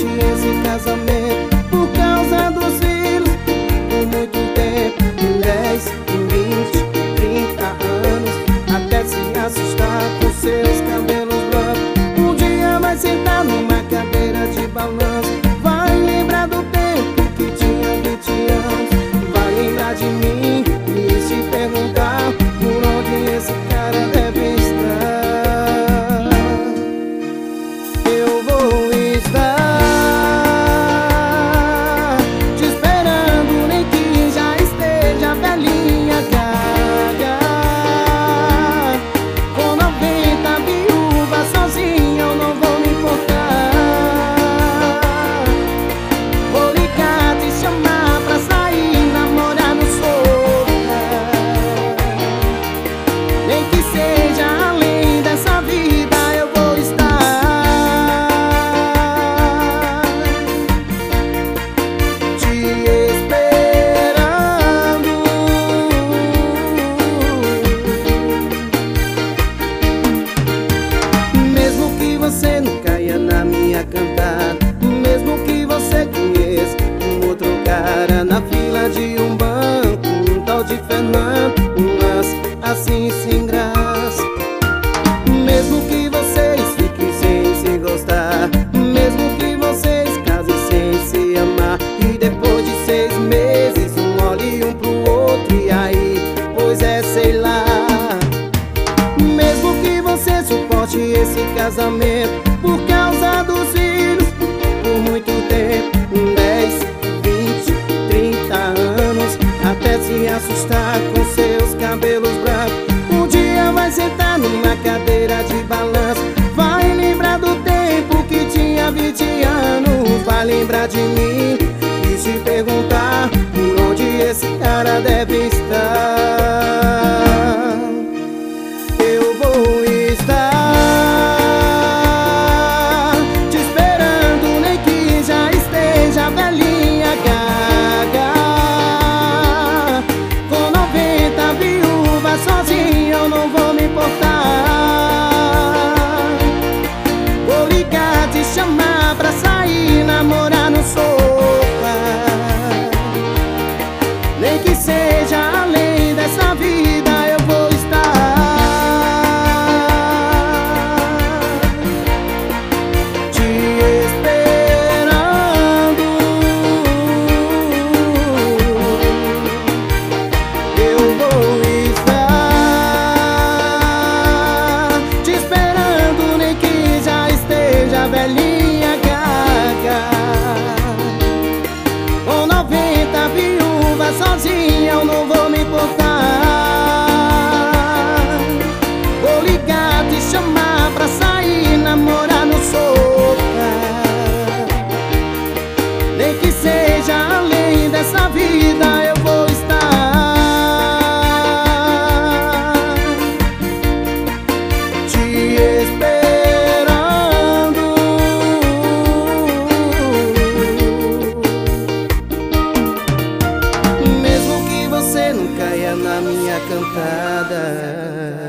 suporte esse casamento por causa dos filhos. Por muito tempo, 10, 20, 30 anos, até se assustar com seus cabelos brancos. Um dia vai sentar numa cadeira de balanço, vai lembrar do tempo que tinha 20 anos, vai lembrar de mim e se perguntar por onde esse cara deve estar. Eu vou estar te esperando, nem que já esteja velhinha gaga, com 90 viúvas sozinha, eu não vou me importar. Vou ligar, te chamar pra sair, namorar no sofá, nem que seja além dessa vida, eu vou estar te esperando. Mesmo que você não caia na minha cantada, mesmo que você conheça um outro cara na fila de um banco, um tal de Fernando, mas assim sem graça. Mesmo que vocês fiquem sem se gostar, mesmo que vocês casem sem se amar, e depois de 6 meses um olhe um pro outro e aí, pois é, sei lá. Mesmo que você suporte esse casamento por causa dos filhos, por muito tempo, 10, 20, 30 anos, até se assustar com seus cabelos brancos. Um dia vai sentar numa cadeira de balanço, vai lembrar do tempo que tinha 20 anos, vai lembrar de mim e se perguntar por onde esse cara deve estar. Eu vou estar te esperando, nem que já esteja velhinha gaga, com 90 viúvas sozinha, eu não vou me importar. Vou ligar, te chamar pra sair, namorar no sofá, nem que seja além dessa vida, eu vou estar te esperando. Eu vou estar te esperando, nem que já esteja velhinha gaga, com 90 viúvas sozinha, eu não vou me importar. Vou ligar, te chamar pra sair, namorar no sofá, nem que seja além dessa vida, eu vou estar te esperando. Mesmo que você não caia na minha cantada,